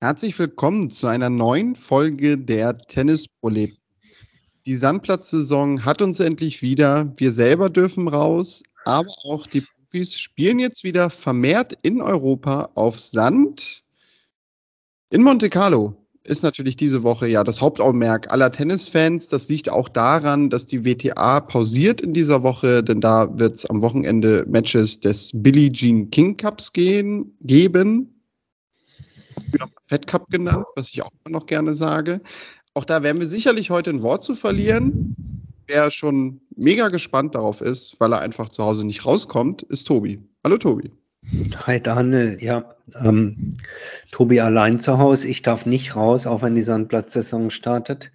Herzlich willkommen zu einer neuen Folge der Tennisproleten. Die Sandplatzsaison hat uns endlich wieder. Wir selber dürfen raus, aber auch die Profis spielen jetzt wieder vermehrt in Europa auf Sand. In Monte Carlo ist natürlich diese Woche ja das Hauptaugenmerk aller Tennisfans. Das liegt auch daran, dass die WTA pausiert in dieser Woche, denn da wird es am Wochenende Matches des Billie Jean King Cups geben. Fed Cup genannt, was ich auch noch gerne sage. Auch da werden wir sicherlich heute ein Wort zu verlieren. Wer schon mega gespannt darauf ist, weil er einfach zu Hause nicht rauskommt, ist Tobi. Hallo Tobi. Hi Daniel, ja, Tobi allein zu Hause. Ich darf nicht raus, auch wenn die Sandplatzsaison startet.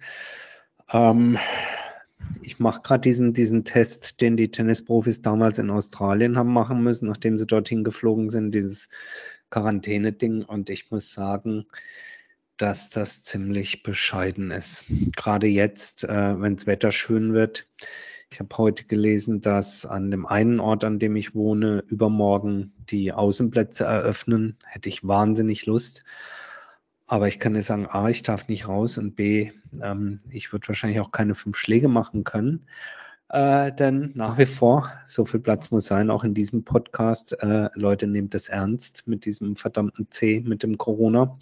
Ich mache gerade diesen Test, den die Tennisprofis damals in Australien haben machen müssen, nachdem sie dorthin geflogen sind, dieses Quarantäne-Ding. Und ich muss sagen, dass das ziemlich bescheiden ist. Gerade jetzt, wenn das Wetter schön wird. Ich habe heute gelesen, dass an dem einen Ort, an dem ich wohne, übermorgen die Außenplätze eröffnen. Hätte ich wahnsinnig Lust. Aber ich kann dir sagen, A, ich darf nicht raus und B, ich würde wahrscheinlich auch keine 5 Schläge machen können. Denn nach wie vor, so viel Platz muss sein, auch in diesem Podcast. Leute, nehmt das ernst mit diesem verdammten C, mit dem Corona.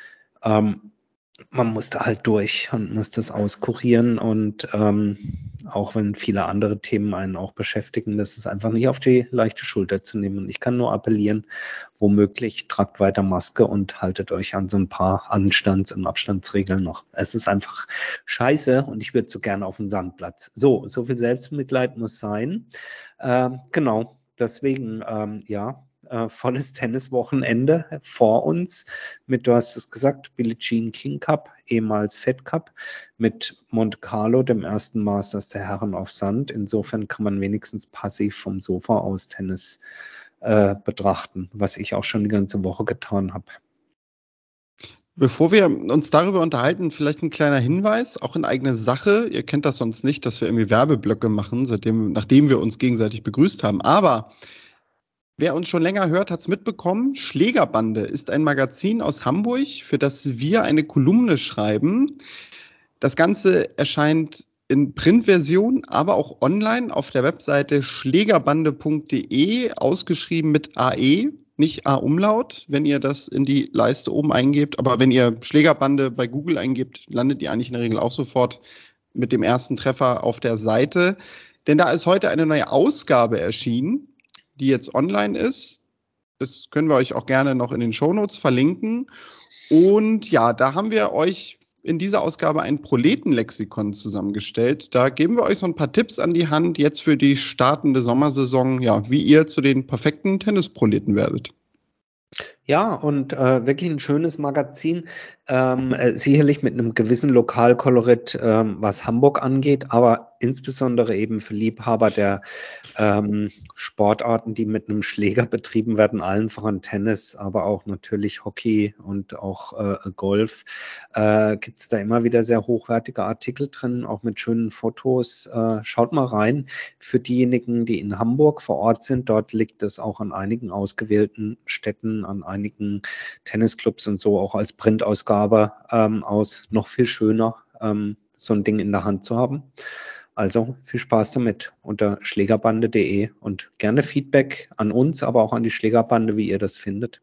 Man muss da halt durch und muss das auskurieren und auch wenn viele andere Themen einen auch beschäftigen, das ist einfach nicht auf die leichte Schulter zu nehmen. Und ich kann nur appellieren, womöglich tragt weiter Maske und haltet euch an so ein paar Anstands- und Abstandsregeln noch. Es ist einfach scheiße und ich würde so gerne auf den Sandplatz. So viel Selbstmitleid muss sein. Genau, deswegen, volles Tenniswochenende vor uns mit, du hast es gesagt, Billie Jean King Cup, ehemals Fed Cup, mit Monte Carlo, dem ersten Masters der Herren auf Sand. Insofern kann man wenigstens passiv vom Sofa aus Tennis betrachten, was ich auch schon die ganze Woche getan habe. Bevor wir uns darüber unterhalten, vielleicht ein kleiner Hinweis, auch in eigene Sache. Ihr kennt das sonst nicht, dass wir irgendwie Werbeblöcke machen, nachdem wir uns gegenseitig begrüßt haben. Aber wer uns schon länger hört, hat es mitbekommen. Schlägerbande ist ein Magazin aus Hamburg, für das wir eine Kolumne schreiben. Das Ganze erscheint in Printversion, aber auch online auf der Webseite schlägerbande.de, ausgeschrieben mit AE, nicht A-Umlaut, wenn ihr das in die Leiste oben eingebt. Aber wenn ihr Schlägerbande bei Google eingebt, landet ihr eigentlich in der Regel auch sofort mit dem ersten Treffer auf der Seite. Denn da ist heute eine neue Ausgabe erschienen, die jetzt online ist. Das können wir euch auch gerne noch in den Shownotes verlinken. Und ja, da haben wir euch in dieser Ausgabe ein Proletenlexikon zusammengestellt. Da geben wir euch so ein paar Tipps an die Hand jetzt für die startende Sommersaison, ja, wie ihr zu den perfekten Tennisproleten werdet. Ja, und wirklich ein schönes Magazin, sicherlich mit einem gewissen Lokalkolorit, was Hamburg angeht, aber insbesondere eben für Liebhaber der Sportarten, die mit einem Schläger betrieben werden, allen voran Tennis, aber auch natürlich Hockey und auch Golf, gibt es da immer wieder sehr hochwertige Artikel drin, auch mit schönen Fotos. Schaut mal rein. Für diejenigen, die in Hamburg vor Ort sind, dort liegt es auch an einigen ausgewählten Städten, an einigen Tennisclubs und so auch als Printausgabe aus. Noch viel schöner, so ein Ding in der Hand zu haben. Also viel Spaß damit unter schlägerbande.de und gerne Feedback an uns, aber auch an die Schlägerbande, wie ihr das findet.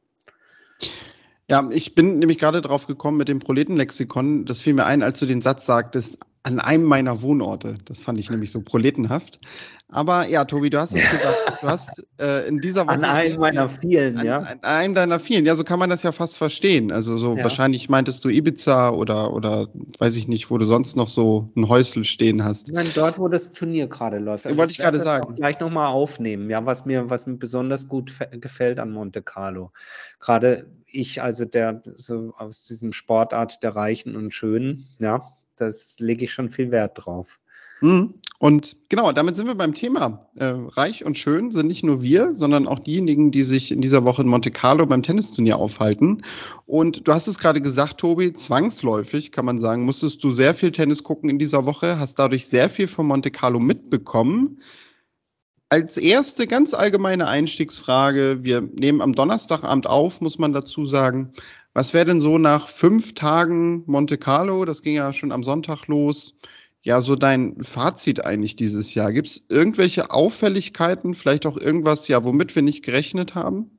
Ja, ich bin nämlich gerade drauf gekommen mit dem Proletenlexikon. Das fiel mir ein, als du den Satz sagtest, an einem meiner Wohnorte. Das fand ich nämlich so proletenhaft. Aber ja, Tobi, du hast es gesagt, du hast in dieser Woche... An einem meiner vielen, ja. An einem deiner vielen. Ja, so kann man das ja fast verstehen. Also so wahrscheinlich meintest du Ibiza oder weiß ich nicht, wo du sonst noch so ein Häusl stehen hast. Nein, dort, wo das Turnier gerade läuft. Also wollte ich gerade sagen. Auch gleich nochmal aufnehmen, ja, was mir besonders gut gefällt an Monte Carlo. Gerade ich, also der so aus diesem Sportart der Reichen und Schönen, ja, das lege ich schon viel Wert drauf. Und genau, damit sind wir beim Thema. Reich und schön sind nicht nur wir, sondern auch diejenigen, die sich in dieser Woche in Monte Carlo beim Tennisturnier aufhalten. Und du hast es gerade gesagt, Tobi, zwangsläufig, kann man sagen, musstest du sehr viel Tennis gucken in dieser Woche, hast dadurch sehr viel von Monte Carlo mitbekommen. Als erste ganz allgemeine Einstiegsfrage, wir nehmen am Donnerstagabend auf, muss man dazu sagen. Was wäre denn so nach 5 Tagen Monte Carlo, das ging ja schon am Sonntag los, ja, so dein Fazit eigentlich dieses Jahr? Gibt es irgendwelche Auffälligkeiten, vielleicht auch irgendwas, ja, womit wir nicht gerechnet haben?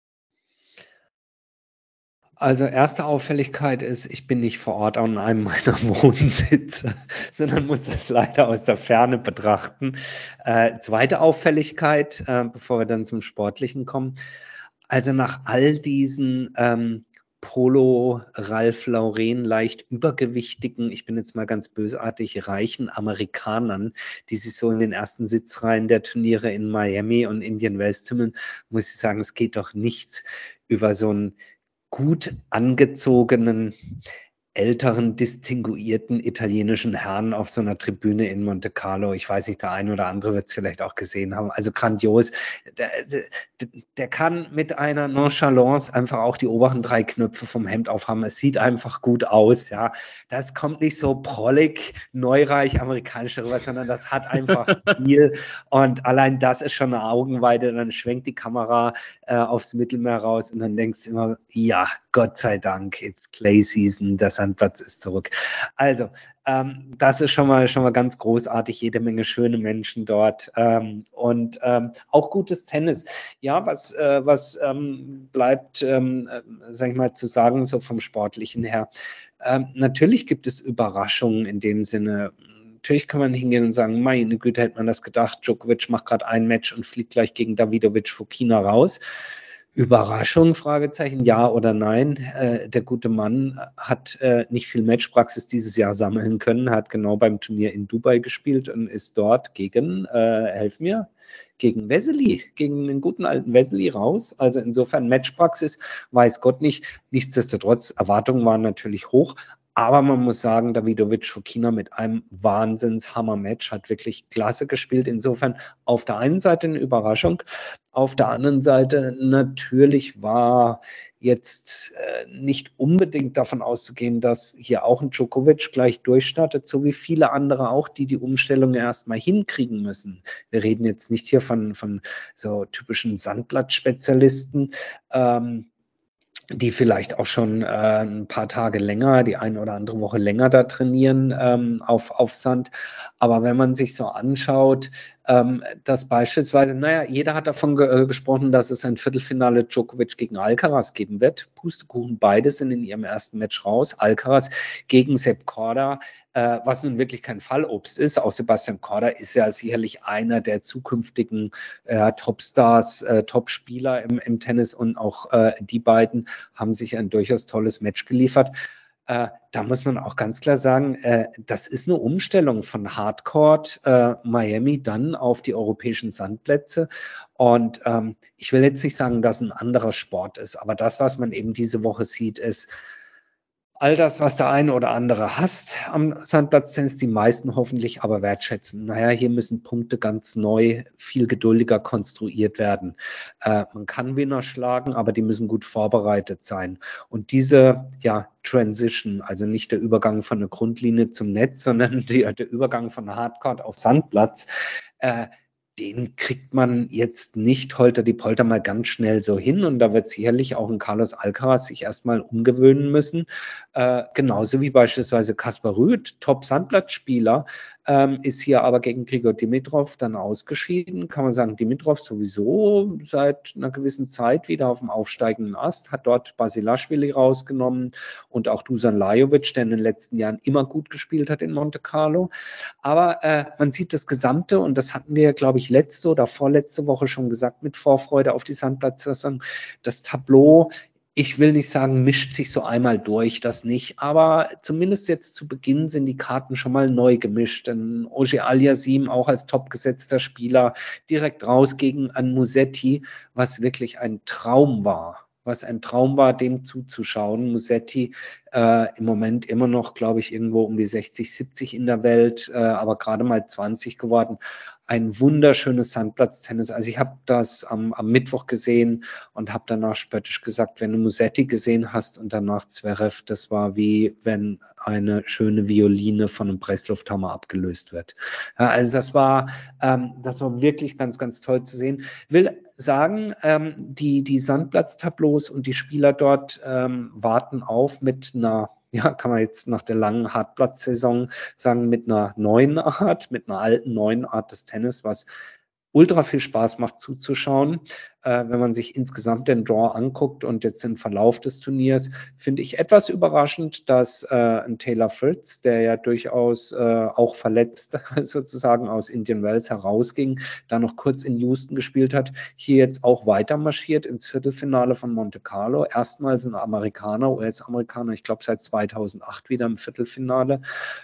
Also erste Auffälligkeit ist, ich bin nicht vor Ort an einem meiner Wohnsitze, sondern muss das leider aus der Ferne betrachten. Zweite Auffälligkeit, bevor wir dann zum Sportlichen kommen. Also nach all diesen Polo, Ralph Lauren, leicht übergewichtigen, ich bin jetzt mal ganz bösartig, reichen Amerikanern, die sich so in den ersten Sitzreihen der Turniere in Miami und Indian Wells tümmeln, muss ich sagen, es geht doch nichts über so einen gut angezogenen, älteren, distinguierten italienischen Herrn auf so einer Tribüne in Monte Carlo. Ich weiß nicht, der eine oder andere wird es vielleicht auch gesehen haben. Also grandios. Der kann mit einer Nonchalance einfach auch die oberen 3 Knöpfe vom Hemd aufhaben. Es sieht einfach gut aus, ja. Das kommt nicht so prollig, neureich, amerikanisch rüber, sondern das hat einfach Stil. Und allein das ist schon eine Augenweide. Dann schwenkt die Kamera aufs Mittelmeer raus und dann denkst du immer, ja, Gott sei Dank, it's Clay Season, der Sandplatz ist zurück. Also, das ist schon mal ganz großartig, jede Menge schöne Menschen dort und auch gutes Tennis. Ja, was bleibt, sag ich mal, zu sagen, so vom Sportlichen her. Natürlich gibt es Überraschungen in dem Sinne. Natürlich kann man hingehen und sagen, meine Güte, hätte man das gedacht, Djokovic macht gerade ein Match und fliegt gleich gegen Davidovic Fokina raus. Überraschung, Fragezeichen, ja oder nein. Der gute Mann hat nicht viel Matchpraxis dieses Jahr sammeln können, hat genau beim Turnier in Dubai gespielt und ist dort gegen, helf mir, gegen Vesely, gegen den guten alten Vesely raus. Also insofern Matchpraxis, weiß Gott nicht. Nichtsdestotrotz, Erwartungen waren natürlich hoch. Aber man muss sagen, Davidovic Fokina mit einem Wahnsinns-Hammer-Match hat wirklich klasse gespielt. Insofern auf der einen Seite eine Überraschung, auf der anderen Seite natürlich war jetzt nicht unbedingt davon auszugehen, dass hier auch ein Djokovic gleich durchstartet, so wie viele andere auch, die die Umstellung erstmal hinkriegen müssen. Wir reden jetzt nicht hier von so typischen Sandblatt-Spezialisten, die vielleicht auch schon ein paar Tage länger, die eine oder andere Woche länger da trainieren auf Sand. Aber wenn man sich so anschaut, dass beispielsweise, naja, jeder hat davon gesprochen, dass es ein Viertelfinale Djokovic gegen Alcaraz geben wird. Pustekuchen, beide sind in ihrem ersten Match raus. Alcaraz gegen Sepp Korda, was nun wirklich kein Fallobst ist. Auch Sebastian Korda ist ja sicherlich einer der zukünftigen Topstars, Topspieler im Tennis und auch die beiden haben sich ein durchaus tolles Match geliefert. Da muss man auch ganz klar sagen, das ist eine Umstellung von Hardcourt Miami dann auf die europäischen Sandplätze. Und ich will jetzt nicht sagen, dass ein anderer Sport ist, aber das, was man eben diese Woche sieht, ist all das, was der eine oder andere hasst am Sandplatztennis, die meisten hoffentlich aber wertschätzen. Naja, hier müssen Punkte ganz neu, viel geduldiger konstruiert werden. Man kann Winner schlagen, aber die müssen gut vorbereitet sein. Und diese Transition, also nicht der Übergang von der Grundlinie zum Netz, sondern der Übergang von Hardcourt auf Sandplatz, den kriegt man jetzt nicht holter die Polter mal ganz schnell so hin und da wird sicherlich auch ein Carlos Alcaraz sich erstmal umgewöhnen müssen. Genauso wie beispielsweise Kaspar Ruud, Top-Sandplatzspieler, ist hier aber gegen Grigor Dimitrov dann ausgeschieden. Kann man sagen, Dimitrov sowieso seit einer gewissen Zeit wieder auf dem aufsteigenden Ast, hat dort Basilashvili rausgenommen und auch Dusan Lajovic, der in den letzten Jahren immer gut gespielt hat in Monte Carlo. Aber man sieht das Gesamte und das hatten wir, glaube ich, letzte oder vorletzte Woche schon gesagt mit Vorfreude auf die Sandplatzsaison. Das Tableau, ich will nicht sagen, mischt sich so einmal durch, das nicht, aber zumindest jetzt zu Beginn sind die Karten schon mal neu gemischt. Denn Ogier Aliassime auch als topgesetzter Spieler direkt raus gegen einen Musetti, was wirklich ein Traum war. Dem zuzuschauen. Musetti Im Moment immer noch, glaube ich, irgendwo um die 60, 70 in der Welt, aber gerade mal 20 geworden. Ein wunderschönes Sandplatztennis. Also ich habe das am Mittwoch gesehen und habe danach spöttisch gesagt, wenn du Musetti gesehen hast und danach Zverev, das war wie wenn eine schöne Violine von einem Presslufthammer abgelöst wird. Ja, also das war wirklich ganz, ganz toll zu sehen. Will sagen, die Sandplatztableaus und die Spieler dort warten auf mit einer, ja, kann man jetzt nach der langen Hartplatzsaison sagen, mit einer neuen Art, mit einer alten neuen Art des Tennis, was ultra viel Spaß macht zuzuschauen. Wenn man sich insgesamt den Draw anguckt und jetzt den Verlauf des Turniers, finde ich etwas überraschend, dass ein Taylor Fritz, der ja durchaus auch verletzt sozusagen aus Indian Wells herausging, da noch kurz in Houston gespielt hat, hier jetzt auch weiter marschiert ins Viertelfinale von Monte Carlo. Erstmals ein Amerikaner, US-Amerikaner, ich glaube seit 2008 wieder im Viertelfinale.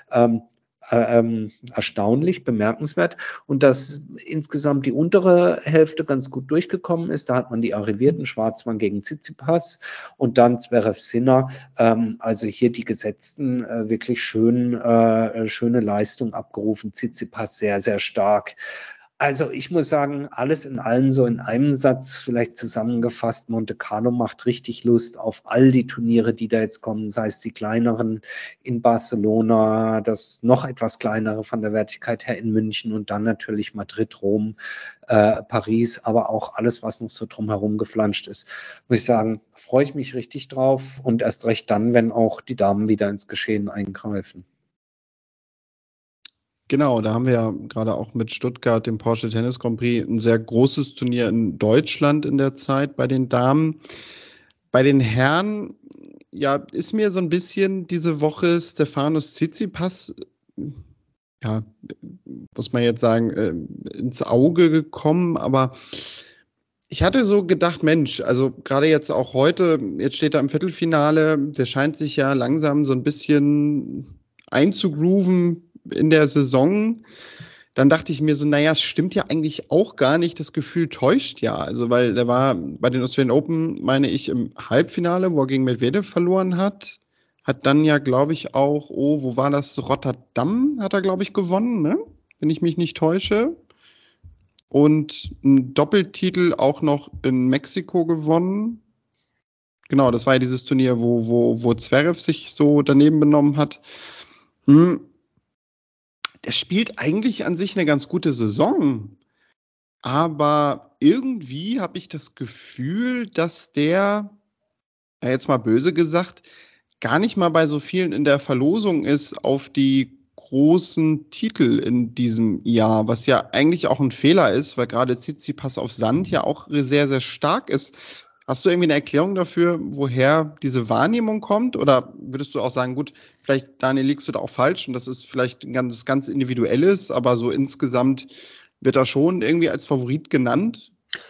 Erstaunlich, bemerkenswert. Und dass insgesamt die untere Hälfte ganz gut durchgekommen ist. Da hat man die Arrivierten, Schwarzmann gegen Tsitsipas und dann Zverev Sinner. Also hier die Gesetzten wirklich schöne Leistung abgerufen. Tsitsipas sehr, sehr stark. Also ich muss sagen, alles in allem so in einem Satz vielleicht zusammengefasst, Monte Carlo macht richtig Lust auf all die Turniere, die da jetzt kommen, sei es die kleineren in Barcelona, das noch etwas kleinere von der Wertigkeit her in München und dann natürlich Madrid, Rom, Paris, aber auch alles, was noch so drumherum geflanscht ist. Muss ich sagen, freue ich mich richtig drauf und erst recht dann, wenn auch die Damen wieder ins Geschehen eingreifen. Genau, da haben wir ja gerade auch mit Stuttgart, dem Porsche Tennis Grand Prix, ein sehr großes Turnier in Deutschland in der Zeit bei den Damen. Bei den Herren, ja, ist mir so ein bisschen diese Woche Stefanos Tsitsipas, ja, muss man jetzt sagen, ins Auge gekommen, aber ich hatte so gedacht, Mensch, also gerade jetzt auch heute, jetzt steht er im Viertelfinale, der scheint sich ja langsam so ein bisschen einzugrooven in der Saison. Dann dachte ich mir so, naja, es stimmt ja eigentlich auch gar nicht, das Gefühl täuscht ja. Also, weil der war bei den Australian Open, meine ich, im Halbfinale, wo er gegen Medvedev verloren hat. Hat dann ja, glaube ich, auch, wo war das? Rotterdam hat er, glaube ich, gewonnen, ne? Wenn ich mich nicht täusche. Und einen Doppeltitel auch noch in Mexiko gewonnen. Genau, das war ja dieses Turnier, wo Zverev sich so daneben benommen hat. Der spielt eigentlich an sich eine ganz gute Saison. Aber irgendwie habe ich das Gefühl, dass der, ja jetzt mal böse gesagt, gar nicht mal bei so vielen in der Verlosung ist auf die großen Titel in diesem Jahr, was ja eigentlich auch ein Fehler ist, weil gerade Tsitsipas auf Sand ja auch sehr, sehr stark ist. Hast du irgendwie eine Erklärung dafür, woher diese Wahrnehmung kommt? Oder würdest du auch sagen, gut, vielleicht, Daniel, liegst du da auch falsch und das ist vielleicht ein ganz Individuelles, aber so insgesamt wird er schon irgendwie als Favorit genannt?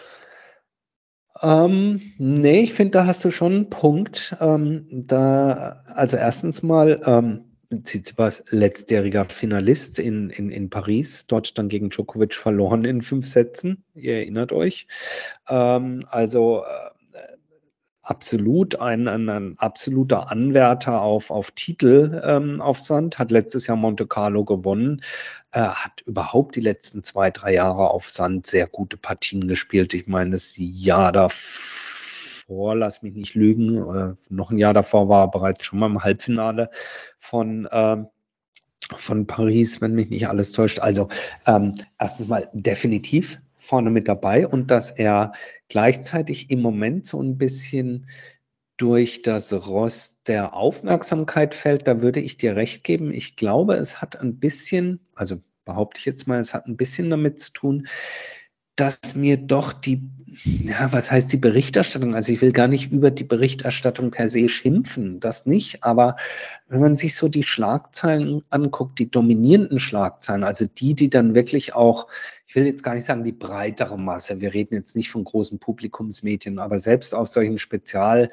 Nee, ich finde, da hast du schon einen Punkt. Also erstens mal, Tsitsipas letztjähriger Finalist in Paris, dort dann gegen Djokovic verloren in 5 Sätzen, ihr erinnert euch. Also absolut ein absoluter Anwärter auf Titel auf Sand, hat letztes Jahr Monte Carlo gewonnen, hat überhaupt die letzten 2, 3 Jahre auf Sand sehr gute Partien gespielt. Ich meine, das Jahr davor, lass mich nicht lügen, noch ein Jahr davor war er bereits schon mal im Halbfinale von Paris, wenn mich nicht alles täuscht. Also erstens mal definitiv vorne mit dabei und dass er gleichzeitig im Moment so ein bisschen durch das Rost der Aufmerksamkeit fällt, da würde ich dir recht geben. Ich glaube, es hat ein bisschen, also behaupte ich jetzt mal, es hat ein bisschen damit zu tun, dass mir doch was heißt die Berichterstattung? Also ich will gar nicht über die Berichterstattung per se schimpfen, das nicht, aber wenn man sich so die Schlagzeilen anguckt, die dominierenden Schlagzeilen, also die dann wirklich auch, ich will jetzt gar nicht sagen die breitere Masse, wir reden jetzt nicht von großen Publikumsmedien, aber selbst auf solchen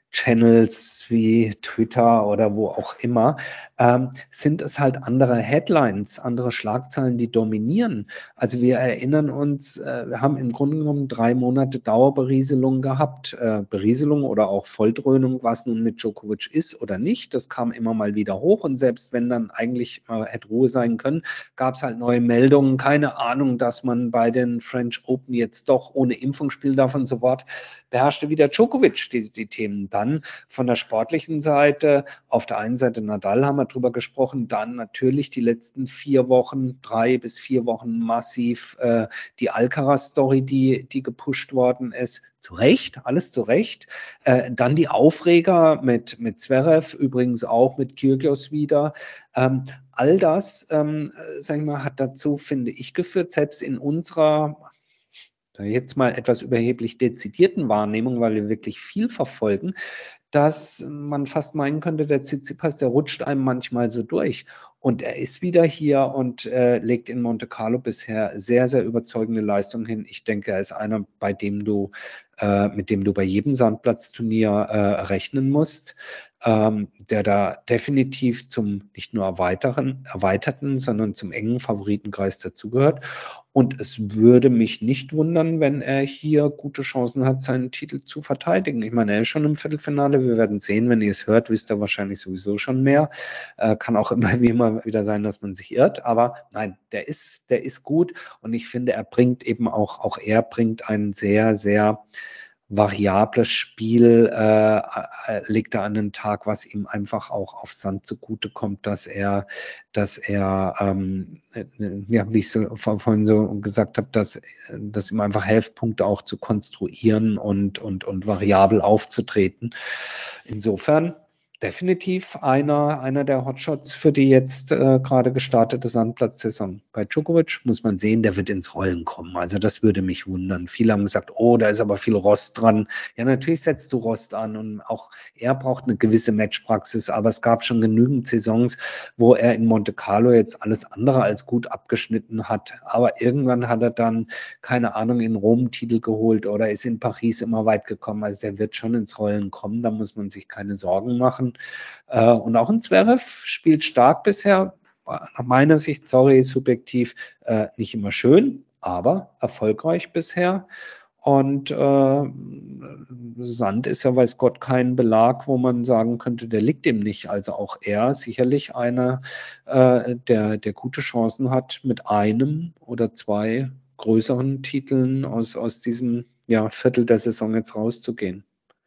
Channels wie Twitter oder wo auch immer, sind es halt andere Headlines, andere Schlagzeilen, die dominieren. Also wir erinnern uns, wir haben im Grunde genommen 3 Monate Dauerberieselung gehabt. Berieselung oder auch Volldröhnung, was nun mit Djokovic ist oder nicht. Das kam immer mal wieder hoch und selbst wenn dann eigentlich hätte Ruhe sein können, gab es halt neue Meldungen. Keine Ahnung, dass man bei den French Open jetzt doch ohne Impfung spielen darf und so fort. Beherrschte wieder Djokovic die Themen. Dann von der sportlichen Seite, auf der einen Seite Nadal haben wir drüber gesprochen, dann natürlich die letzten 4 Wochen, 3 bis 4 Wochen massiv die Alcaraz-Story, die gepusht worden ist. Zu Recht, alles zu Recht. Dann die Aufreger mit Zverev, übrigens auch mit Kyrgios wieder. All das, sag ich mal, hat dazu, finde ich, geführt, selbst in unserer jetzt mal etwas überheblich dezidierten Wahrnehmung, weil wir wirklich viel verfolgen, dass man fast meinen könnte, der Tsitsipas, der rutscht einem manchmal so durch. Und er ist wieder hier und legt in Monte Carlo bisher sehr, sehr überzeugende Leistungen hin. Ich denke, er ist einer, mit dem du bei jedem Sandplatzturnier rechnen musst, der da definitiv zum nicht nur erweiterten, sondern zum engen Favoritenkreis dazugehört. Und es würde mich nicht wundern, wenn er hier gute Chancen hat, seinen Titel zu verteidigen. Ich meine, er ist schon im Viertelfinale. Wir werden sehen, wenn ihr es hört, wisst ihr wahrscheinlich sowieso schon mehr. Kann auch immer wieder sein, dass man sich irrt. Aber nein, der ist gut. Und ich finde, er bringt eben auch er bringt ein sehr, sehr variables Spiel, legt er an den Tag, was ihm einfach auch auf Sand zugutekommt, dass er ja, wie ich so vorhin so gesagt habe, dass ihm einfach hilft, Punkte auch zu konstruieren und variabel aufzutreten. Insofern definitiv einer der Hotshots für die jetzt gerade gestartete Sandplatzsaison. Bei Djokovic muss man sehen, der wird ins Rollen kommen. Also das würde mich wundern. Viele haben gesagt, oh, da ist aber viel Rost dran. Ja, natürlich setzt du Rost an und auch er braucht eine gewisse Matchpraxis, aber es gab schon genügend Saisons, wo er in Monte Carlo jetzt alles andere als gut abgeschnitten hat. Aber irgendwann hat er dann, keine Ahnung, in Rom Titel geholt oder ist in Paris immer weit gekommen. Also der wird schon ins Rollen kommen, da muss man sich keine Sorgen machen. Und auch ein Zverev spielt stark bisher, nach meiner Sicht, sorry, subjektiv, nicht immer schön, aber erfolgreich bisher. Und Sand ist ja, weiß Gott, kein Belag, wo man sagen könnte, der liegt ihm nicht. Also auch er sicherlich einer, der gute Chancen hat, mit einem oder 2 größeren Titeln aus diesem Viertel der Saison jetzt rauszugehen.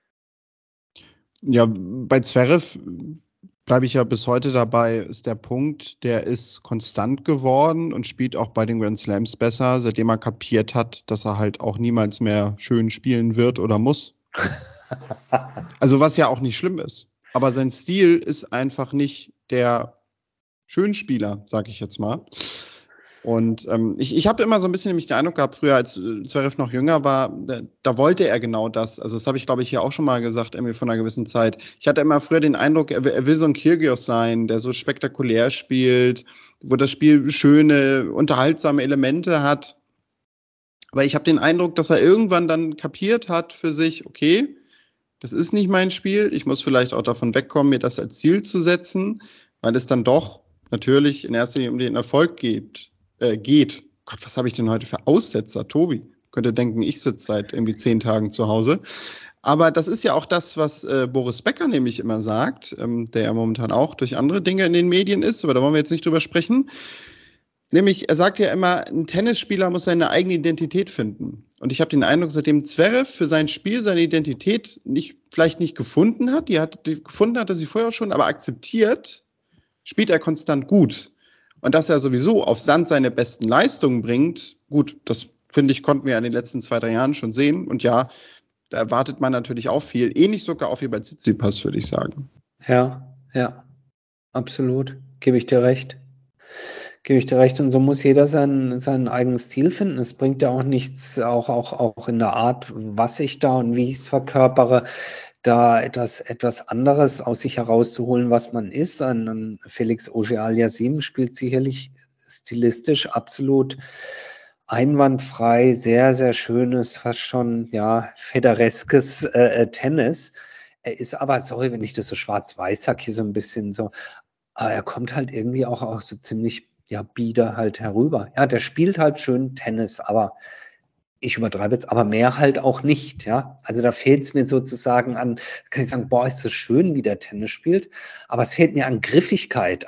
Ja, bei Zverev bleibe ich ja bis heute dabei, ist der Punkt, der ist konstant geworden und spielt auch bei den Grand Slams besser, seitdem er kapiert hat, dass er halt auch niemals mehr schön spielen wird oder muss. Also was ja auch nicht schlimm ist. Aber sein Stil ist einfach nicht der Schönspieler, sag ich jetzt mal. Und ich habe immer so ein bisschen nämlich den Eindruck gehabt, früher als Zverev noch jünger war, da wollte er genau das. Also das habe ich, glaube ich, hier auch schon mal gesagt, irgendwie von einer gewissen Zeit. Ich hatte immer früher den Eindruck, er will so ein Kyrgios sein, der so spektakulär spielt, wo das Spiel schöne, unterhaltsame Elemente hat. Aber ich habe den Eindruck, dass er irgendwann dann kapiert hat für sich, okay, das ist nicht mein Spiel. Ich muss vielleicht auch davon wegkommen, mir das als Ziel zu setzen, weil es dann doch natürlich in erster Linie um den Erfolg geht. Gott, was habe ich denn heute für Aussetzer, Tobi? Könnte denken, ich sitze seit irgendwie 10 Tagen zu Hause. Aber das ist ja auch das, was Boris Becker nämlich immer sagt, der ja momentan auch durch andere Dinge in den Medien ist, aber da wollen wir jetzt nicht drüber sprechen. Nämlich, er sagt ja immer, ein Tennisspieler muss seine eigene Identität finden. Und ich habe den Eindruck, seitdem Zverev für sein Spiel seine Identität vielleicht nicht gefunden hat, gefunden hatte sie vorher schon, aber akzeptiert, spielt er konstant gut. Und dass er sowieso auf Sand seine besten Leistungen bringt, gut, das finde ich, konnten wir in den letzten 2, 3 Jahren schon sehen. Und ja, da erwartet man natürlich auch viel. Ähnlich sogar auch wie bei Tsitsipas, würde ich sagen. Ja, absolut. Gebe ich dir recht. Und so muss jeder seinen eigenen Stil finden. Es bringt ja auch nichts, auch in der Art, was ich da und wie ich es verkörpere, da etwas anderes aus sich herauszuholen, was man ist. Ein Felix Auger-Aliassime spielt sicherlich stilistisch absolut einwandfrei, sehr, sehr schönes, fast schon, ja, federeskes Tennis. Er ist aber, sorry, wenn ich das so schwarz-weiß sag, hier so ein bisschen so, aber er kommt halt irgendwie auch so ziemlich, ja, bieder halt herüber. Ja, der spielt halt schön Tennis, aber ich übertreibe jetzt, aber mehr halt auch nicht, ja. Also da fehlt es mir sozusagen an, kann ich sagen, boah, ist das schön, wie der Tennis spielt, aber es fehlt mir an Griffigkeit,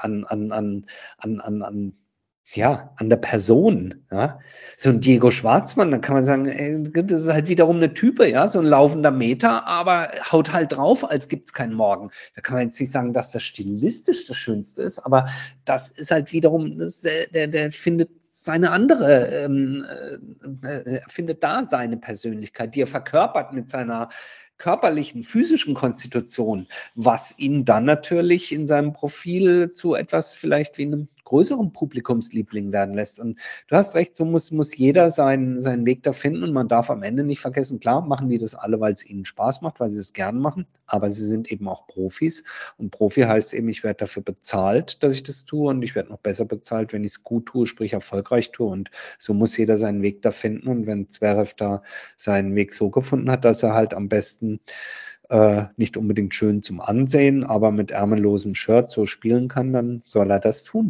ja, an der Person, ja. So ein Diego Schwartzmann, da kann man sagen, ey, das ist halt wiederum eine Type, ja, so ein laufender Meter, aber haut halt drauf, als gibt es keinen Morgen. Da kann man jetzt nicht sagen, dass das stilistisch das Schönste ist, aber das ist halt wiederum, der findet seine andere, findet da seine Persönlichkeit, die er verkörpert mit seiner körperlichen, physischen Konstitution, was ihn dann natürlich in seinem Profil zu etwas vielleicht wie einem größeren Publikumsliebling werden lässt. Und du hast recht, so muss jeder seinen Weg da finden und man darf am Ende nicht vergessen, klar, machen die das alle, weil es ihnen Spaß macht, weil sie es gern machen, aber sie sind eben auch Profis und Profi heißt eben, ich werde dafür bezahlt, dass ich das tue und ich werde noch besser bezahlt, wenn ich es gut tue, sprich erfolgreich tue und so muss jeder seinen Weg da finden und wenn Zverev da seinen Weg so gefunden hat, dass er halt am besten nicht unbedingt schön zum Ansehen, aber mit ärmellosem Shirt so spielen kann, dann soll er das tun.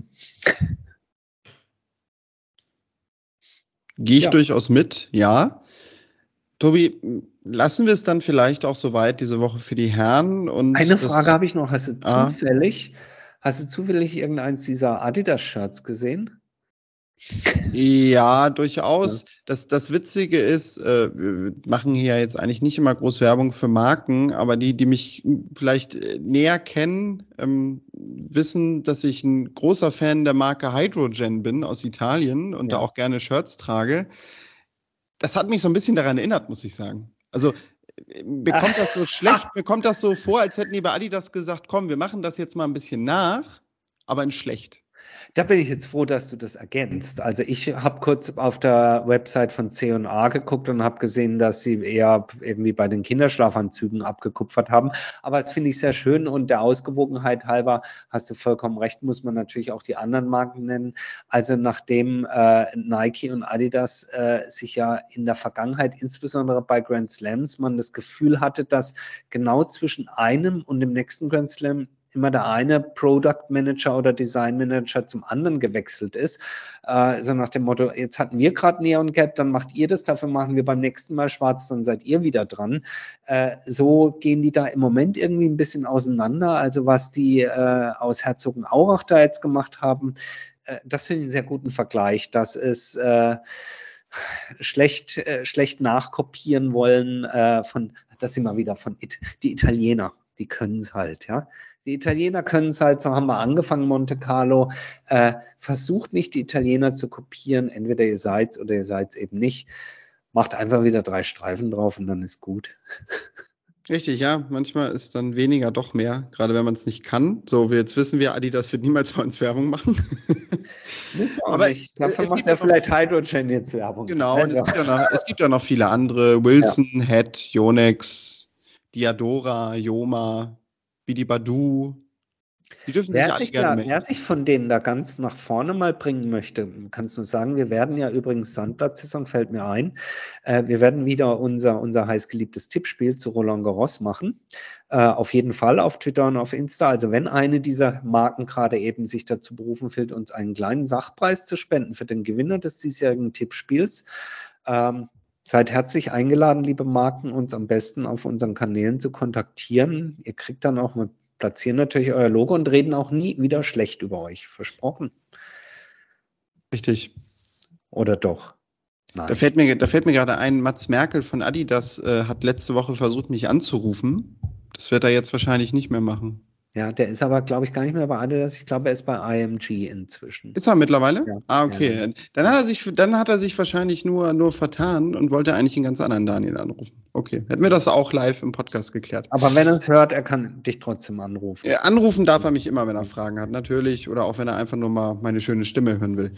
Gehe ich Ja. durchaus mit, ja. Tobi, lassen wir es dann vielleicht auch soweit diese Woche für die Herren und Eine Frage habe ich noch. Hast du Ah. zufällig irgendeins dieser Adidas-Shirts gesehen? Ja, durchaus. Das Witzige ist, wir machen hier jetzt eigentlich nicht immer groß Werbung für Marken, aber die mich vielleicht näher kennen, wissen, dass ich ein großer Fan der Marke Hydrogen bin aus Italien und da auch gerne Shirts trage. Das hat mich so ein bisschen daran erinnert, muss ich sagen. Also mir kommt das so schlecht, mir kommt das so vor, als hätten die bei Adidas gesagt, komm, wir machen das jetzt mal ein bisschen nach, aber in schlecht. Da bin ich jetzt froh, dass du das ergänzt. Also ich habe kurz auf der Website von C&A geguckt und habe gesehen, dass sie eher irgendwie bei den Kinderschlafanzügen abgekupfert haben. Aber das finde ich sehr schön und der Ausgewogenheit halber hast du vollkommen recht, muss man natürlich auch die anderen Marken nennen. Also nachdem Nike und Adidas sich ja in der Vergangenheit, insbesondere bei Grand Slams, man das Gefühl hatte, dass genau zwischen einem und dem nächsten Grand Slam immer der eine Product Manager oder Design Manager zum anderen gewechselt ist. So nach dem Motto, jetzt hatten wir gerade Neon Cap, dann macht ihr das, dafür machen wir beim nächsten Mal schwarz, dann seid ihr wieder dran. So gehen die da im Moment irgendwie ein bisschen auseinander. Also was die aus Herzogenaurach da jetzt gemacht haben, das finde ich einen sehr guten Vergleich. Das ist schlecht nachkopieren wollen das sind wir wieder die Italiener, die können es halt, ja. Die Italiener können es halt, so haben wir angefangen, Monte Carlo. Versucht nicht, die Italiener zu kopieren. Entweder ihr seid's oder ihr seid's eben nicht. Macht einfach wieder 3 Streifen drauf und dann ist gut. Richtig, ja. Manchmal ist dann weniger doch mehr, gerade wenn man es nicht kann. So, jetzt wissen wir, Adidas wird niemals bei uns Werbung machen. Aber dafür macht er vielleicht Hydrogen jetzt Werbung. Genau, und es gibt ja noch viele andere. Wilson, Head, Yonex, Diadora, Yoma, Bidi Badu. Die dürfen sich alle gerne melden. Wer sich von denen da ganz nach vorne mal bringen möchte, kannst du sagen, wir werden ja übrigens Sandplatzsaison, fällt mir ein, wir werden wieder unser heißgeliebtes Tippspiel zu Roland Garros machen. Auf jeden Fall auf Twitter und auf Insta. Also wenn eine dieser Marken gerade eben sich dazu berufen fühlt, uns einen kleinen Sachpreis zu spenden für den Gewinner des diesjährigen Tippspiels, seid herzlich eingeladen, liebe Marken, uns am besten auf unseren Kanälen zu kontaktieren. Ihr kriegt dann auch, wir platzieren natürlich euer Logo und reden auch nie wieder schlecht über euch. Versprochen. Richtig. Oder doch? Nein. Da fällt mir gerade ein, Mats Merkel von Adidas hat letzte Woche versucht, mich anzurufen. Das wird er jetzt wahrscheinlich nicht mehr machen. Ja, der ist aber, glaube ich, gar nicht mehr bei Adidas. Ich glaube, er ist bei IMG inzwischen. Ist er mittlerweile? Ja. Ah, okay. Ja. Dann hat er sich wahrscheinlich nur vertan und wollte eigentlich einen ganz anderen Daniel anrufen. Okay. Hätten wir das auch live im Podcast geklärt. Aber wenn er es hört, er kann dich trotzdem anrufen. Ja, anrufen darf er mich immer, wenn er Fragen hat, natürlich. Oder auch wenn er einfach nur mal meine schöne Stimme hören will.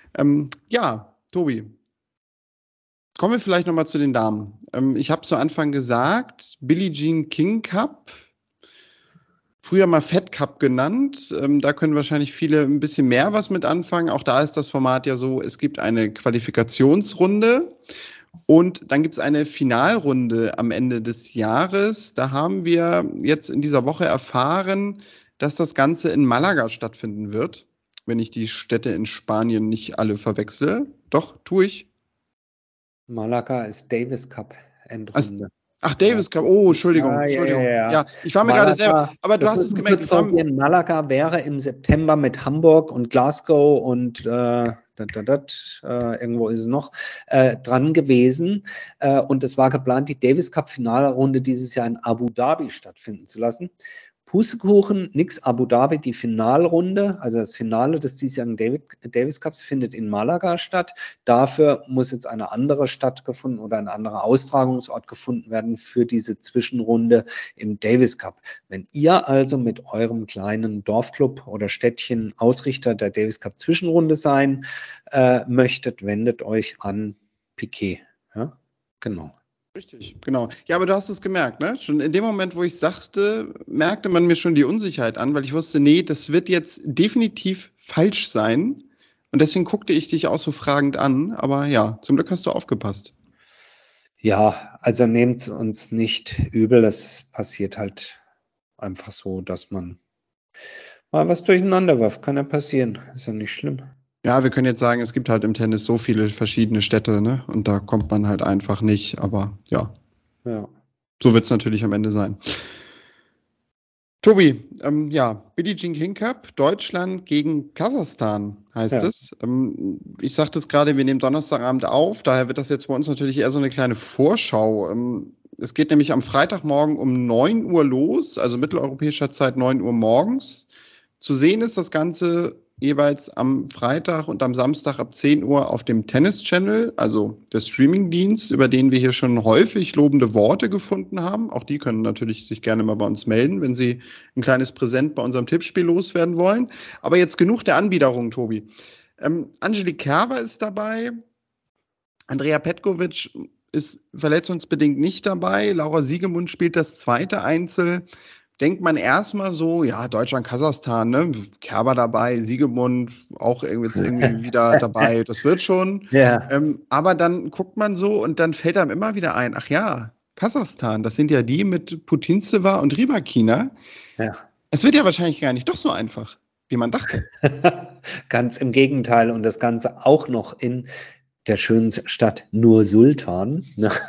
Ja, Tobi. Kommen wir vielleicht nochmal zu den Damen. Ich habe zu Anfang gesagt, Billie Jean King Cup. Früher mal Fed Cup genannt. Da können wahrscheinlich viele ein bisschen mehr was mit anfangen. Auch da ist das Format ja so, es gibt eine Qualifikationsrunde Und dann gibt es eine Finalrunde am Ende des Jahres. Da haben wir jetzt in dieser Woche erfahren, dass das Ganze in Malaga stattfinden wird, wenn ich die Städte in Spanien nicht alle verwechsle. Doch, tue ich. Malaga ist Davis Cup Endrunde. Ach, Davis Cup. Oh, Entschuldigung. Ja. Ja, ich war mir gerade selber. Aber du hast es gemerkt. Malaga wäre im September mit Hamburg und Glasgow und irgendwo ist es noch dran gewesen. Und es war geplant, die Davis Cup Finalrunde dieses Jahr in Abu Dhabi stattfinden zu lassen. Pustekuchen, nix Abu Dhabi, die Finalrunde, also das Finale des diesjährigen Davis Cups findet in Malaga statt. Dafür muss jetzt eine andere Stadt gefunden oder ein anderer Austragungsort gefunden werden für diese Zwischenrunde im Davis Cup. Wenn ihr also mit eurem kleinen Dorfclub oder Städtchen Ausrichter der Davis Cup Zwischenrunde sein möchtet, wendet euch an Piquet. Ja, genau. Richtig, genau. Ja, aber du hast es gemerkt, ne? Schon in dem Moment, wo ich sagte, merkte man mir schon die Unsicherheit an, weil ich wusste, nee, das wird jetzt definitiv falsch sein. Und deswegen guckte ich dich auch so fragend an. Aber ja, zum Glück hast du aufgepasst. Ja, also nehmt es uns nicht übel. Es passiert halt einfach so, dass man mal was durcheinander wirft. Kann ja passieren. Ist ja nicht schlimm. Ja, wir können jetzt sagen, es gibt halt im Tennis so viele verschiedene Städte, ne? Und da kommt man halt einfach nicht. Aber ja, so wird es natürlich am Ende sein. Tobi, ja, Billie Jean King Cup, Deutschland gegen Kasachstan heißt es. Ich sagte es gerade, wir nehmen Donnerstagabend auf, daher wird das jetzt bei uns natürlich eher so eine kleine Vorschau. Es geht nämlich am Freitagmorgen um 9 Uhr los, also mitteleuropäischer Zeit 9 Uhr morgens. Zu sehen ist das Ganze jeweils am Freitag und am Samstag ab 10 Uhr auf dem Tennis Channel, also der Streamingdienst, über den wir hier schon häufig lobende Worte gefunden haben. Auch die können natürlich sich gerne mal bei uns melden, wenn sie ein kleines Präsent bei unserem Tippspiel loswerden wollen. Aber jetzt genug der Anbiederung, Tobi. Angelique Kerber ist dabei. Andrea Petkovic ist verletzungsbedingt nicht dabei. Laura Siegemund spielt das zweite Einzel. Denkt man erstmal so, ja, Deutschland, Kasachstan, ne? Kerber dabei, Siegemund auch irgendwie wieder dabei, das wird schon. Ja. Aber dann guckt man so und dann fällt einem immer wieder ein, ach ja, Kasachstan, das sind ja die mit Putintseva und Rybakina. Ja. Es wird ja wahrscheinlich gar nicht doch so einfach, wie man dachte. Ganz im Gegenteil und das Ganze auch noch in der schönen Stadt Nur-Sultan.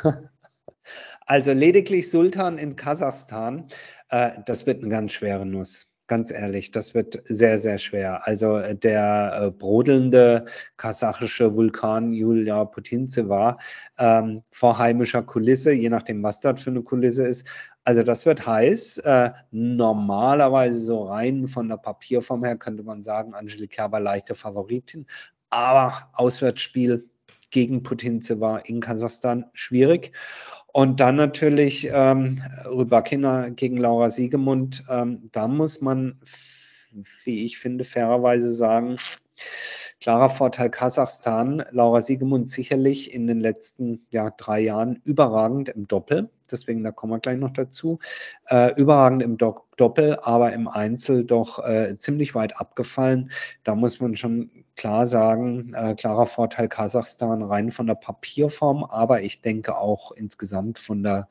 Also lediglich Sultan in Kasachstan, das wird eine ganz schwere Nuss. Ganz ehrlich, das wird sehr, sehr schwer. Also der brodelnde kasachische Vulkan Julia Putintseva vor heimischer Kulisse, je nachdem, was das für eine Kulisse ist. Also das wird heiß. Normalerweise so rein von der Papierform her könnte man sagen, Angelique Kerber leichte Favoritin. Aber Auswärtsspiel gegen Putintseva in Kasachstan schwierig. Und dann natürlich Rybakina gegen Laura Siegemund. Da muss man, wie ich finde, fairerweise sagen, klarer Vorteil Kasachstan. Laura Siegemund sicherlich in den letzten 3 Jahren überragend im Doppel. Deswegen, da kommen wir gleich noch dazu. Überragend im Doppel, aber im Einzel doch ziemlich weit abgefallen. Da muss man schon klar sagen, klarer Vorteil Kasachstan rein von der Papierform, aber ich denke auch insgesamt von der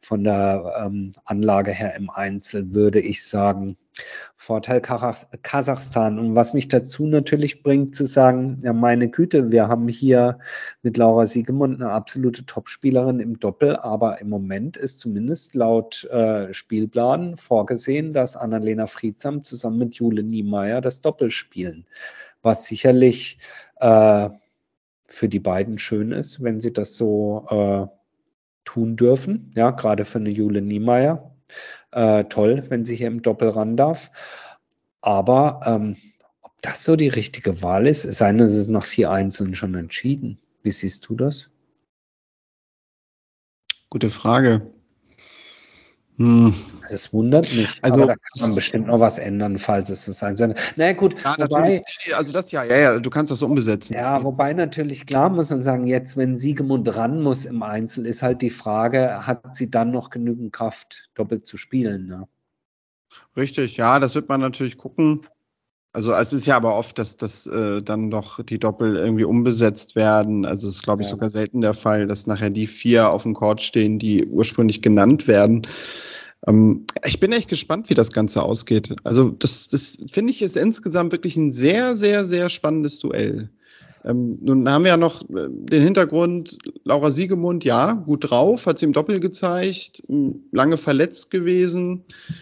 Anlage her im Einzel würde ich sagen, Vorteil Kasachstan. Und was mich dazu natürlich bringt, zu sagen, ja meine Güte, wir haben hier mit Laura Siegemund eine absolute Topspielerin im Doppel, aber im Moment ist zumindest laut Spielplan vorgesehen, dass Annalena Friedsam zusammen mit Jule Niemeyer das Doppel spielen. Was sicherlich für die beiden schön ist, wenn sie das so tun dürfen. Ja, gerade für eine Jule Niemeyer. Toll, wenn sie hier im Doppel ran darf. Aber ob das so die richtige Wahl ist, es sei denn, es ist nach 4 Einzeln schon entschieden. Wie siehst du das? Gute Frage. Es wundert mich, also, aber da kann man bestimmt noch was ändern, falls es so sein soll. Na gut, ja, natürlich. Also das ja, du kannst das so umbesetzen. Ja, wobei natürlich klar muss man sagen, jetzt, wenn Siegemund ran muss im Einzel, ist halt die Frage, hat sie dann noch genügend Kraft, doppelt zu spielen? Ne? Richtig, ja, das wird man natürlich gucken. Also es ist ja aber oft, dass dann doch die Doppel irgendwie umbesetzt werden. Also es ist, glaube ich, sogar selten der Fall, dass nachher die 4 auf dem Court stehen, die ursprünglich genannt werden. Ich bin echt gespannt, wie das Ganze ausgeht. Also das finde ich ist insgesamt wirklich ein sehr, sehr, sehr spannendes Duell. Nun haben wir ja noch den Hintergrund, Laura Siegemund, ja, gut drauf, hat sie im Doppel gezeigt, lange verletzt gewesen.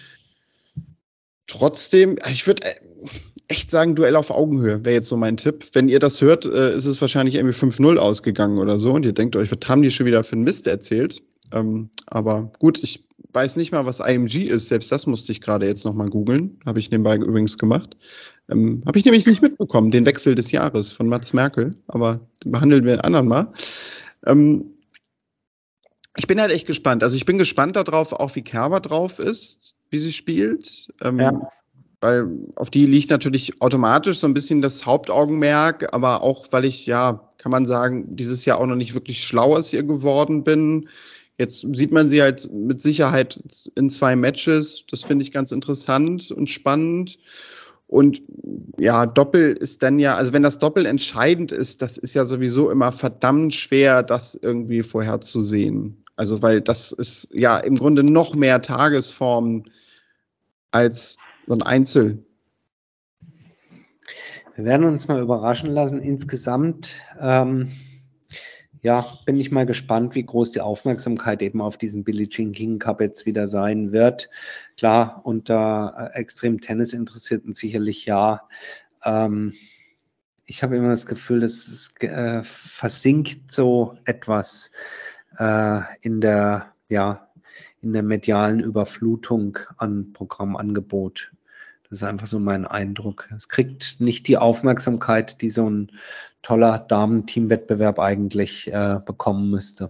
Trotzdem, ich würde echt sagen, Duell auf Augenhöhe wäre jetzt so mein Tipp. Wenn ihr das hört, ist es wahrscheinlich irgendwie 5-0 ausgegangen oder so und ihr denkt euch, was haben die schon wieder für einen Mist erzählt? Aber gut, ich weiß nicht mal, was IMG ist. Selbst das musste ich gerade jetzt nochmal googeln. Habe ich nebenbei übrigens gemacht. Habe ich nämlich nicht mitbekommen, den Wechsel des Jahres von Mats Merkel. Aber den behandeln wir ein anderen Mal. Ich bin halt echt gespannt. Also ich bin gespannt darauf, auch wie Kerber drauf ist, wie sie spielt. Weil auf die liegt natürlich automatisch so ein bisschen das Hauptaugenmerk, aber auch, weil ich, ja, kann man sagen, dieses Jahr auch noch nicht wirklich schlau aus ihr geworden bin. Jetzt sieht man sie halt mit Sicherheit in 2 Matches. Das finde ich ganz interessant und spannend. Und ja, Doppel ist dann ja, also wenn das Doppel entscheidend ist, das ist ja sowieso immer verdammt schwer, das irgendwie vorherzusehen. Also, weil das ist ja im Grunde noch mehr Tagesform als so ein Einzel. Wir werden uns mal überraschen lassen. Insgesamt, bin ich mal gespannt, wie groß die Aufmerksamkeit eben auf diesen Billie Jean King Cup jetzt wieder sein wird. Klar, unter extrem Tennis Interessierten sicherlich ja. Ich habe immer das Gefühl, dass es versinkt so etwas in der medialen Überflutung an Programmangebot. Das ist einfach so mein Eindruck. Es kriegt nicht die Aufmerksamkeit, die so ein toller Damen-Teamwettbewerb eigentlich bekommen müsste.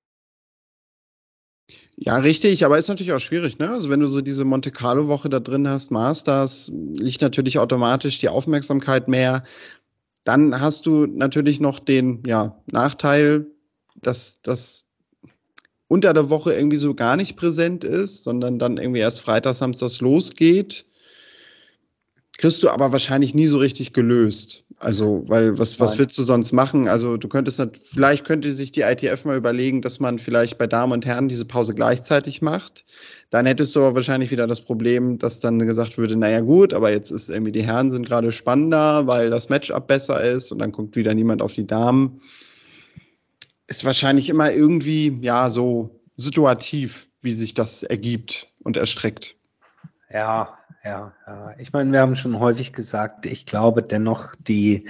Ja, richtig, aber ist natürlich auch schwierig, ne? Also wenn du so diese Monte Carlo-Woche da drin hast, Masters, liegt natürlich automatisch die Aufmerksamkeit mehr. Dann hast du natürlich noch den Nachteil, dass das unter der Woche irgendwie so gar nicht präsent ist, sondern dann irgendwie erst Freitag, Samstags losgeht. Kriegst du aber wahrscheinlich nie so richtig gelöst. Also, weil was willst du sonst machen? Also, vielleicht könnte sich die ITF mal überlegen, dass man vielleicht bei Damen und Herren diese Pause gleichzeitig macht. Dann hättest du aber wahrscheinlich wieder das Problem, dass dann gesagt würde, naja gut, aber jetzt ist irgendwie die Herren sind gerade spannender, weil das Matchup besser ist und dann guckt wieder niemand auf die Damen. Ist wahrscheinlich immer irgendwie, so situativ, wie sich das ergibt und erstreckt. Ja. Ich meine, wir haben schon häufig gesagt, ich glaube dennoch, die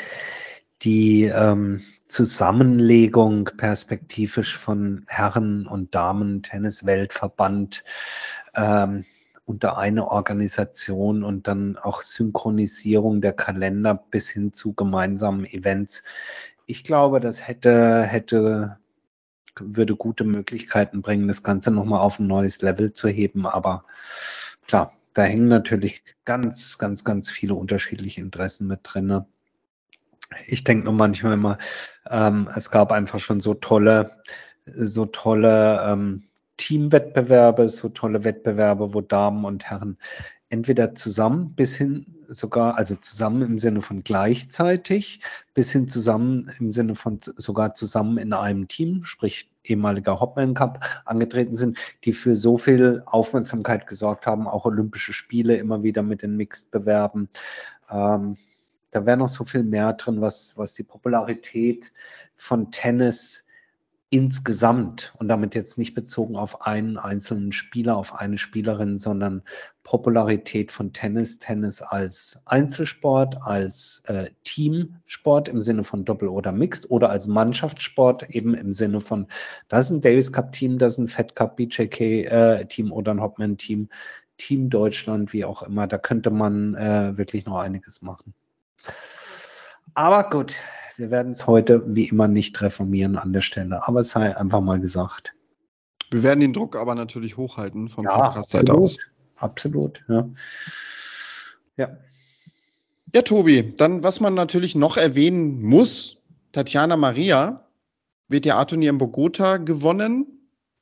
Zusammenlegung perspektivisch von Herren- und Damen-Tennis-Weltverband unter eine Organisation und dann auch Synchronisierung der Kalender bis hin zu gemeinsamen Events. Ich glaube, das würde gute Möglichkeiten bringen, das Ganze nochmal auf ein neues Level zu heben. Aber klar, da hängen natürlich ganz, ganz, ganz viele unterschiedliche Interessen mit drin. Ich denke nur manchmal immer, es gab einfach schon so tolle Teamwettbewerbe, so tolle Wettbewerbe, wo Damen und Herren entweder zusammen bis hin sogar, also zusammen im Sinne von gleichzeitig, bis hin zusammen im Sinne von sogar zusammen in einem Team, sprich ehemaliger Hopman Cup, angetreten sind, die für so viel Aufmerksamkeit gesorgt haben, auch Olympische Spiele immer wieder mit den Mixed-Bewerben. Da wäre noch so viel mehr drin, was die Popularität von Tennis insgesamt und damit jetzt nicht bezogen auf einen einzelnen Spieler, auf eine Spielerin, sondern Popularität von Tennis als Einzelsport, als Teamsport im Sinne von Doppel oder Mixed oder als Mannschaftssport eben im Sinne von, das ist ein Davis Cup Team, das ist ein Fed Cup BJK Team oder ein Hopman Team, Team Deutschland, wie auch immer. Da könnte man wirklich noch einiges machen. Aber gut, wir werden es heute wie immer nicht reformieren an der Stelle, aber es sei einfach mal gesagt. Wir werden den Druck aber natürlich hochhalten vom Podcast-Seite aus. Absolut, ja. Ja, Tobi, dann, was man natürlich noch erwähnen muss, Tatjana Maria, WTA-Turnier in Bogota gewonnen.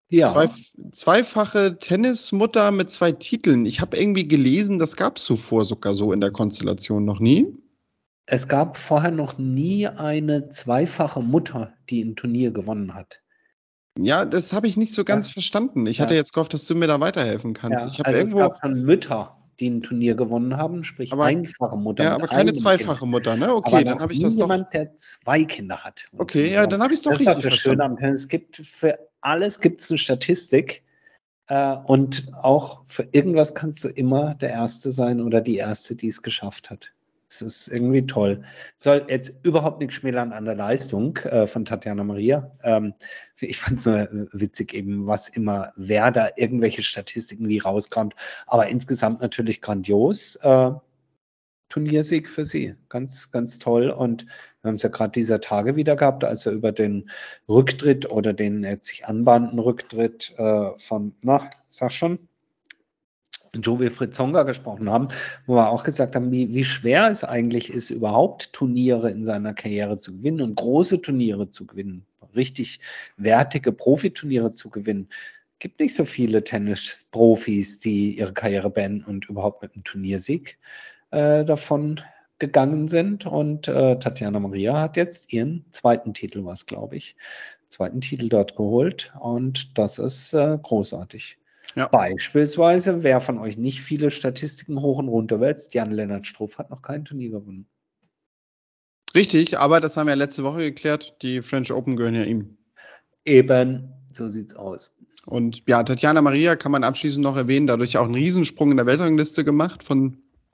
Ja, Zweifache Tennismutter mit 2 Titeln. Ich habe irgendwie gelesen, das gab es zuvor sogar so in der Konstellation noch nie. es gab vorher noch nie eine zweifache Mutter, die ein Turnier gewonnen hat. Ja, das habe ich nicht so ganz verstanden. Ich hatte jetzt gehofft, dass du mir da weiterhelfen kannst. Ja, Ich habe also es irgendwo, gab schon Mütter, die ein Turnier gewonnen haben, sprich aber einfache Mutter ja, mit aber keine einem Kind, zweifache Mutter, ne? aber Okay, dann noch habe ich nie das doch. jemand, der 2 Kinder hat und Okay, Turnier ja, gewonnen. dann habe ich es doch Das ist doch richtig das Schöne verstanden. am Tennis. Es gibt für alles gibt's 'ne Statistik, und auch für irgendwas kannst du immer der Erste sein oder die Erste, die es geschafft hat. Es ist irgendwie toll. Soll jetzt überhaupt nicht schmälern an der Leistung, von Tatjana Maria. Ich fand es nur witzig eben, wer da irgendwelche Statistiken wie rauskramt. Aber insgesamt natürlich grandios. Turniersieg für sie. Ganz, ganz toll. Und wir haben es ja gerade dieser Tage wieder gehabt, als wir über den Rücktritt oder den jetzt sich anbahnenden Rücktritt sag schon, Jo-Wilfried Tsonga gesprochen haben, wo wir auch gesagt haben, wie schwer es eigentlich ist, überhaupt Turniere in seiner Karriere zu gewinnen und große Turniere zu gewinnen, richtig wertige Profiturniere zu gewinnen. Es gibt nicht so viele Tennis-Profis, die ihre Karriere beenden und überhaupt mit einem Turniersieg davon gegangen sind. Und Tatjana Maria hat jetzt ihren zweiten Titel, zweiten Titel dort geholt. Und das ist großartig. Ja. Beispielsweise, wer von euch nicht viele Statistiken hoch und runter wälzt, Jan-Lennart Struff hat noch kein Turnier gewonnen. Richtig, aber das haben wir letzte Woche geklärt. Die French Open gehören ja ihm. Eben, so sieht's aus. Und ja, Tatjana Maria kann man abschließend noch erwähnen, dadurch auch einen Riesensprung in der Weltrangliste gemacht. Von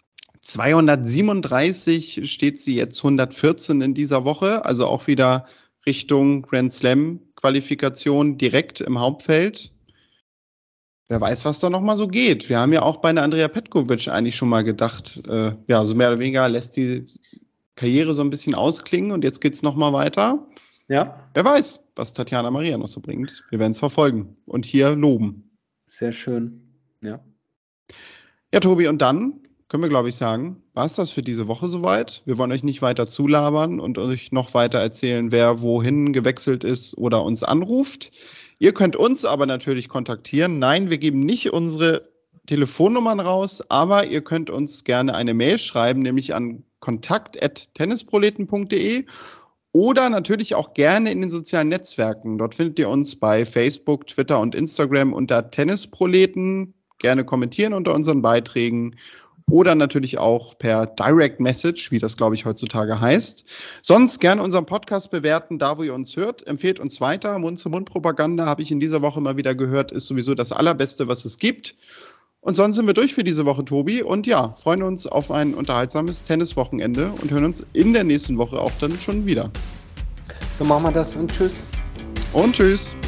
237 steht sie jetzt 114 in dieser Woche, also auch wieder Richtung Grand Slam Qualifikation direkt im Hauptfeld. Wer weiß, was da noch mal so geht. Wir haben ja auch bei einer Andrea Petkovic eigentlich schon mal gedacht, ja, so mehr oder weniger lässt die Karriere so ein bisschen ausklingen und jetzt geht's noch mal weiter. Ja. Wer weiß, was Tatjana Maria noch so bringt. Wir werden es verfolgen und hier loben. Sehr schön, ja. Ja, Tobi, und dann können wir, glaube ich, sagen, war es das für diese Woche soweit. Wir wollen euch nicht weiter zulabern und euch noch weiter erzählen, wer wohin gewechselt ist oder uns anruft. Ihr könnt uns aber natürlich kontaktieren. Nein, wir geben nicht unsere Telefonnummern raus, aber ihr könnt uns gerne eine Mail schreiben, nämlich an kontakt@tennisproleten.de oder natürlich auch gerne in den sozialen Netzwerken. Dort findet ihr uns bei Facebook, Twitter und Instagram unter Tennisproleten. Gerne kommentieren unter unseren Beiträgen oder natürlich auch per Direct Message, wie das, glaube ich, heutzutage heißt. Sonst gerne unseren Podcast bewerten, da wo ihr uns hört. Empfehlt uns weiter. Mund-zu-Mund-Propaganda, habe ich in dieser Woche mal wieder gehört, ist sowieso das Allerbeste, was es gibt. Und sonst sind wir durch für diese Woche, Tobi. Und ja, freuen uns auf ein unterhaltsames Tenniswochenende und hören uns in der nächsten Woche auch dann schon wieder. So machen wir das und tschüss. Und tschüss.